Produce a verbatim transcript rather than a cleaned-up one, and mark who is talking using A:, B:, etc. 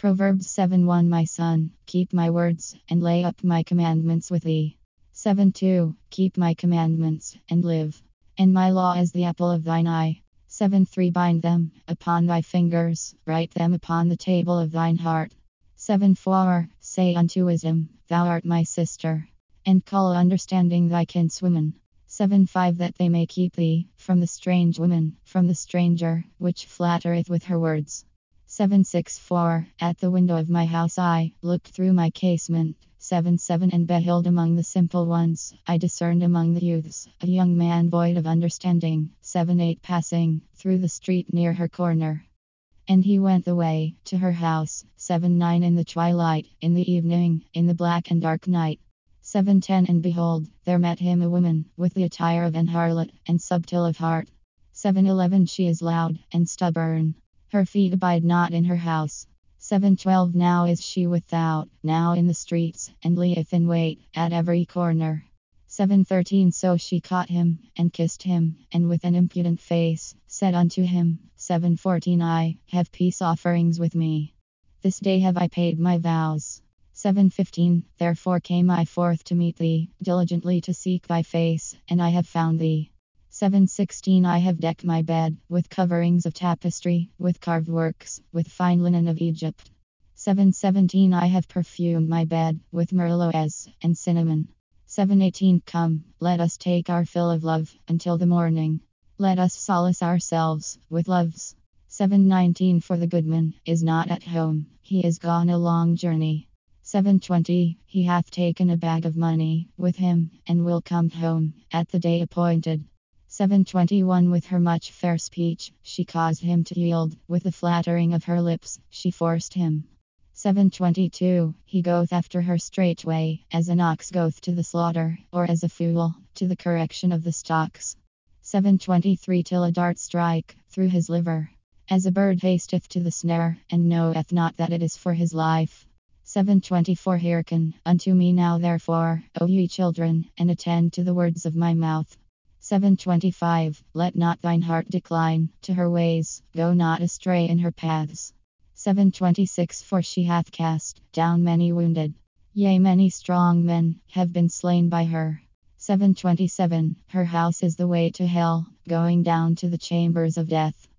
A: Proverbs seven one My son, keep my words, and lay up my commandments with thee. seven two Keep my commandments, and live. And my law is the apple of thine eye. seven three Bind them upon thy fingers, write them upon the table of thine heart. seven four Say unto wisdom, Thou art my sister, and call understanding thy kinswoman. seven five That they may keep thee from the strange woman, from the stranger, which flattereth with her words. seven six four At the window of my house I looked through my casement. seven seven And beheld among the simple ones, I discerned among the youths, a young man void of understanding. seven eight Passing through the street near her corner, and he went the way to her house. seven nine In the twilight, in the evening, in the black and dark night. seven ten And behold, there met him a woman, with the attire of an harlot, and subtle of heart. seven eleven She is loud and stubborn, her feet abide not in her house. seven twelve Now is she without, now in the streets, and lieth in wait at every corner. seven thirteen So she caught him, and kissed him, and with an impudent face said unto him. seven fourteen I have peace offerings with me. This day have I paid my vows. seven fifteen Therefore came I forth to meet thee, diligently to seek thy face, and I have found thee. seven sixteen I have decked my bed with coverings of tapestry, with carved works, with fine linen of Egypt. seven seventeen I have perfumed my bed with merloes and cinnamon. seven eighteen Come, let us take our fill of love until the morning. Let us solace ourselves with loves. seven nineteen For the goodman is not at home, he is gone a long journey. seven twenty He hath taken a bag of money with him, and will come home at the day appointed. seven twenty-one With her much fair speech she caused him to yield, with the flattering of her lips she forced him. seven twenty-two He goeth after her straightway, as an ox goeth to the slaughter, or as a fool to the correction of the stocks. seven twenty-three Till a dart strike through his liver, as a bird hasteth to the snare, and knoweth not that it is for his life. seven twenty-four Hearken unto me now therefore, O ye children, and attend to the words of my mouth. seven twenty-five Let not thine heart decline to her ways, go not astray in her paths. seven twenty-six For she hath cast down many wounded, yea, many strong men have been slain by her. seven twenty-seven Her house is the way to hell, going down to the chambers of death.